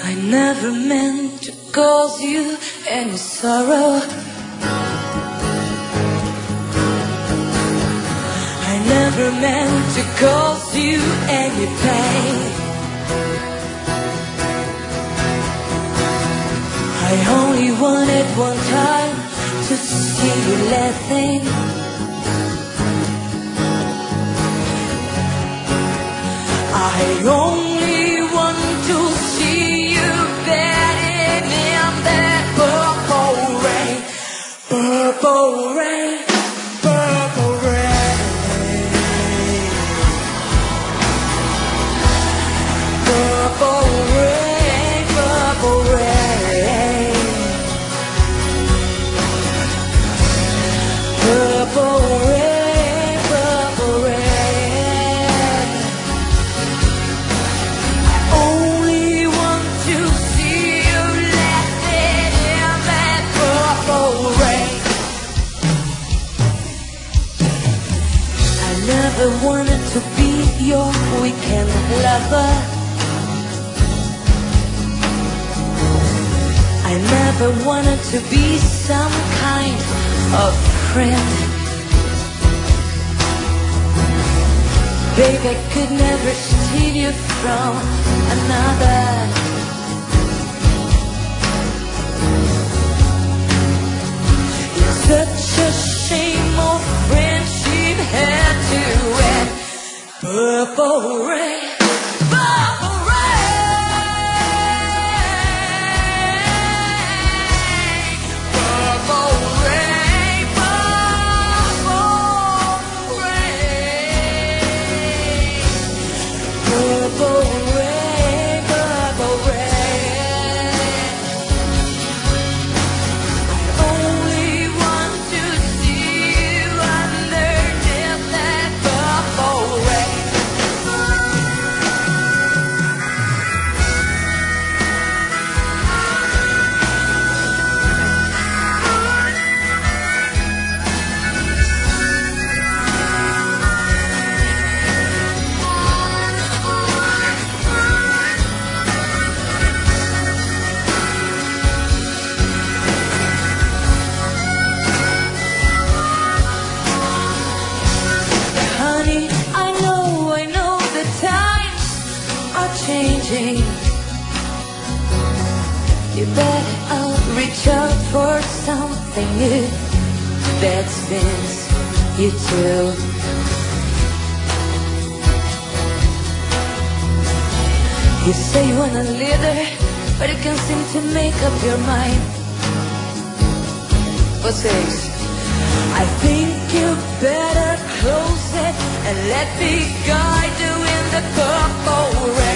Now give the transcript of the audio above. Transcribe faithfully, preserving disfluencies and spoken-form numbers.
I never meant to cause you any sorrow. I never meant to cause you any pain. I only wanted one time to see you laughing. I only want to see you batting in that purple rain, purple rain, purple rain, purple rain, purple rain, purple rain, purple rain. I never wanted to be your weekend lover. I never wanted to be some kind of friend. Babe, I could never steal you from another. It's such a shame our friendship had to end. Purple rain, purple rain, purple rain, purple rain, purple rain, purple rain. I only want to see you underneath that purple rain. Honey, I know, I know the times are changing. You bet I'll reach out for something new that spins you too. You say you wanna live there, but you can't seem to make up your mind. What's this? I think you better close it and let me guide you in the purple rain.